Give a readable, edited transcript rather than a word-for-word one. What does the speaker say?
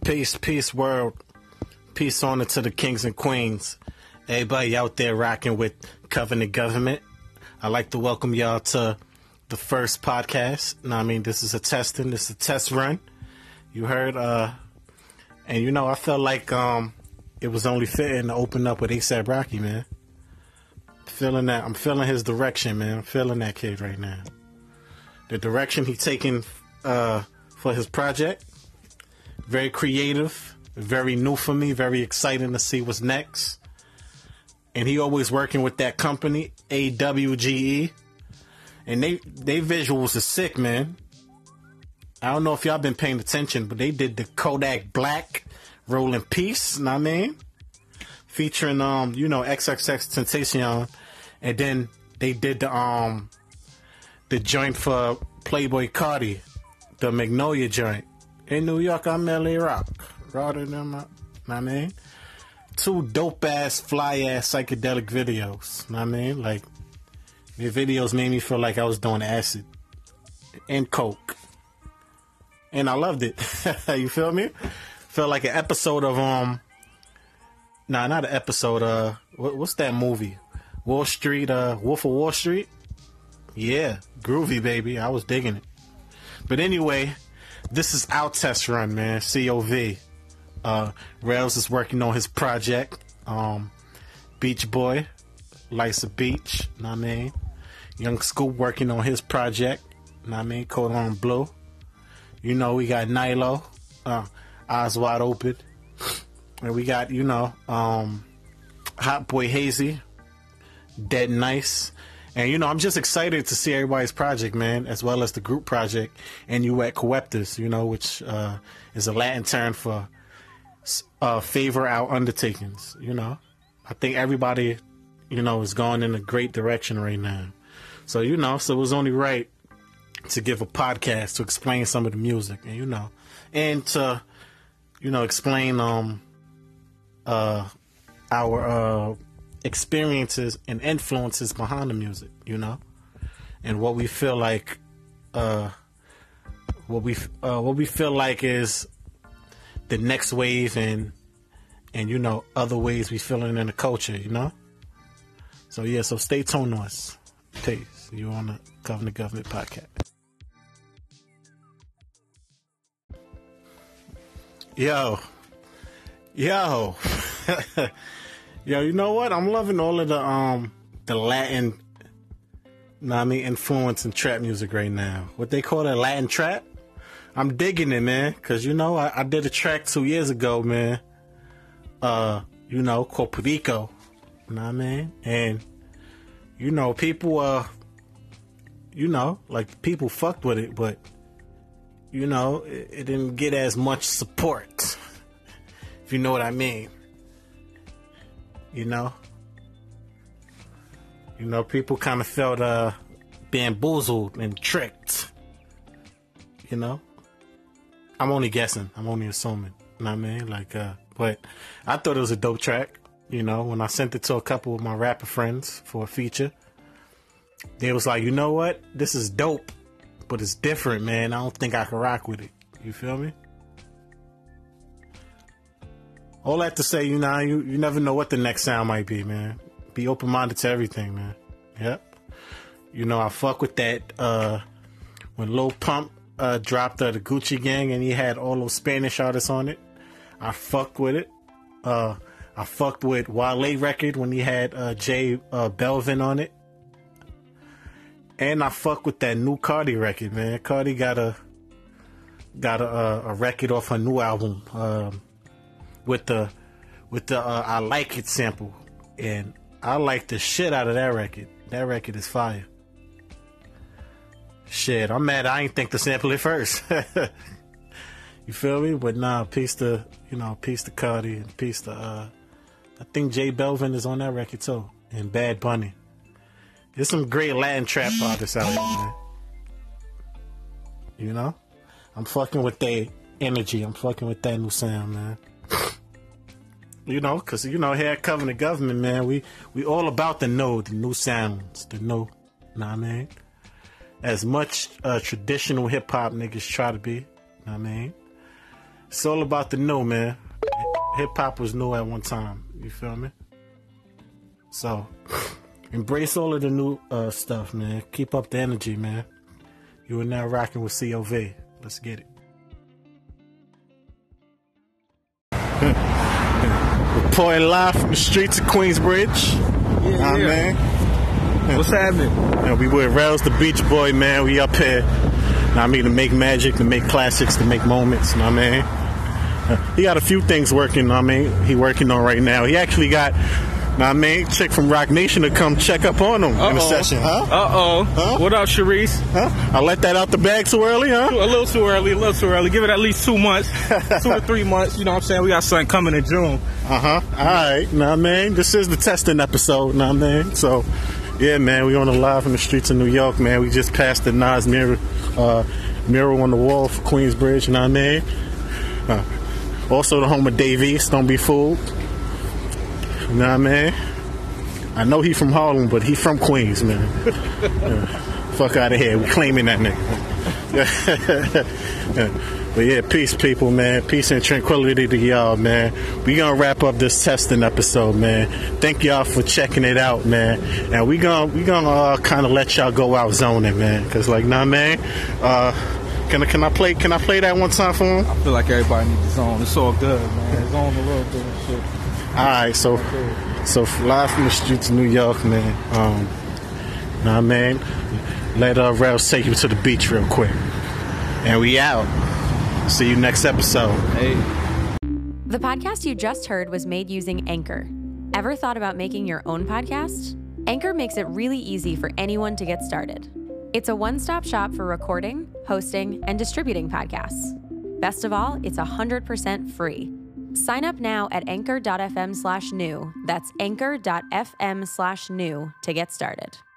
Peace, peace, world. Peace on it to the kings and queens. Everybody out there rocking with Covenant Government. I'd like to welcome y'all to the first podcast. This is a testing. This is a test run. You heard, and I felt like it was only fitting to open up with A$AP Rocky, man. Feeling that. I'm feeling his direction, man. I'm feeling that kid right now. The direction he's taking for his project. Very creative, very new for me, very exciting to see what's next. And he always working with that company, AWGE. And they visuals are sick, man. I don't know if y'all been paying attention, but they did the Kodak Black Rolling Peace, know what I mean? Featuring XXX Tentacion. And then they did the joint for Playboy Cardi, the Magnolia joint. In New York, I'm LA Rock. Rather than know what I mean? Two dope-ass, fly-ass psychedelic videos. Know what I mean? Like, the videos made me feel like I was doing acid and coke. And I loved it. You feel me? Felt like an episode of, not an episode, what's that movie? Wall Street, Wolf of Wall Street? Yeah, groovy, baby. I was digging it. But anyway, this is our test run, man. COV. Rails is working on his project. Beach Boy, Lysa Beach, know what I mean? Young Scoop working on his project, know what I mean? Code Blue. We got Nilo, Eyes Wide Open. And we got, Hot Boy Hazy, Dead Nice. And, I'm just excited to see everybody's project, man, as well as the group project. And you at Coeptus, which is a Latin term for favor our undertakings, I think everybody, is going in a great direction right now. So, so it was only right to give a podcast to explain some of the music, and, and to, explain our experiences and influences behind the music, and what we feel like, what we feel like is the next wave, and other ways we feeling in the culture, So yeah, so stay tuned to us. Peace. You on the Covenant Government podcast. Yo. Yo, you know what? I'm loving all of the Latin, influence in trap music right now. What they call it, Latin trap? I'm digging it, man. Cause I did a track 2 years ago, man. Called Perico. You know what I mean? And people people fucked with it, but it didn't get as much support. If you know what I mean. People kind of felt bamboozled and tricked. I'm only guessing. I'm only assuming. You know what I mean? But I thought it was a dope track. When I sent it to a couple of my rapper friends for a feature, they was like, you know what? This is dope, but it's different, man. I don't think I can rock with it. You feel me? All that to say, you never know what the next sound might be, man. Be open-minded to everything, man. Yep. I fuck with that, when Lil Pump dropped the Gucci Gang and he had all those Spanish artists on it. I fucked with it. I fucked with Wale record when he had J Belvin on it. And I fuck with that new Cardi record, man. Cardi got a record off her new album, with the I Like It sample, and I like the shit out of that record. That record is fire. Shit, I'm mad I ain't think to sample it first. You feel me? But nah, peace to Cardi, and peace to I think J Belvin is on that record too, and Bad Bunny. There's some great Latin trap artists out here, man. I'm fucking with their energy. I'm fucking with that new sound, man. Because, here at Covenant Government, man, we all about the new sounds, know what I mean? As much traditional hip-hop niggas try to be, know what I mean? It's all about the new, man. Hip hop was new at one time. You feel me? So, embrace all of the new stuff, man. Keep up the energy, man. You are now rocking with COV. Let's get it. Reporting live from the streets of Queensbridge. Yeah. Man. What's happening? And we with Rels, the Beach Boy, man. We up here. I mean, to make magic, to make classics, to make moments. You know what I mean? He got a few things working. I mean, he working on right now. He actually got, I mean, chick from Rock Nation to come check up on him in the session, huh? Huh? What up, Sharice? Huh? I let that out the bag too early, huh? A little too early. Give it at least 2 months, 2 to 3 months. You know what I'm saying? We got something coming in June. All right. Know what I mean? This is the testing episode, know what I mean? So, yeah, man, we on the live in the streets of New York, man. We just passed the Nas mural on the wall for Queensbridge, you know what I mean? Also the home of Dave East, don't be fooled. You know what I mean? I know he from Harlem, but he from Queens, man. Fuck out of here. We claiming that nigga. But yeah, peace, people, man. Peace and tranquility to y'all, man. We gonna wrap up this testing episode, man. Thank y'all for checking it out, man. And we gonna kind of let y'all go out zoning, man. Cause like, nah, man. Can I play that one time for him? I feel like everybody needs to zone. It's all good, man. Zone a little bit and shit. All right, so live from the streets of New York, man. Nah, man. Let Rels take you to the beach real quick, and we out. See you next episode. Hey. The podcast you just heard was made using Anchor. Ever thought about making your own podcast? Anchor makes it really easy for anyone to get started. It's a one-stop shop for recording, hosting, and distributing podcasts. Best of all, it's 100% free. Sign up now at anchor.fm/new. That's anchor.fm/new to get started.